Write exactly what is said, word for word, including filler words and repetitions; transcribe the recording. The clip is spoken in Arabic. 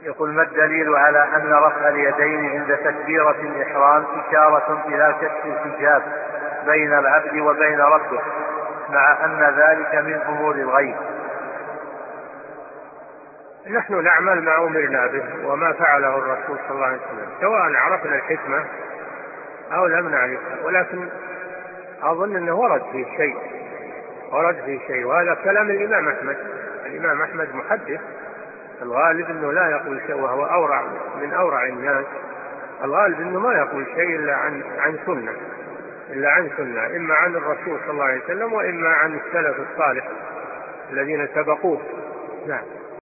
يقول: ما الدليل على أن رفع اليدين عند تكبيرة الإحرام إشارة إلى كشف الحجاب بين العبد وبين ربه، مع أن ذلك من أمور الغيب؟ نحن نعمل ما أمرنا به وما فعله الرسول صلى الله عليه وسلم، سواء عرفنا الحكمة أو لم نعرفها، ولكن أظن أنه ورد فيه شيء ورد فيه شيء وهذا كلام الإمام أحمد. الإمام أحمد محدث، الغالب أنه لا يقول شيء، وهو أورع من أورع الناس. الغالب أنه ما يقول شيء إلا عن عن سنة إلا عن سنة إما عن الرسول صلى الله عليه وسلم وإما عن السلف الصالح الذين سبقوه. نعم.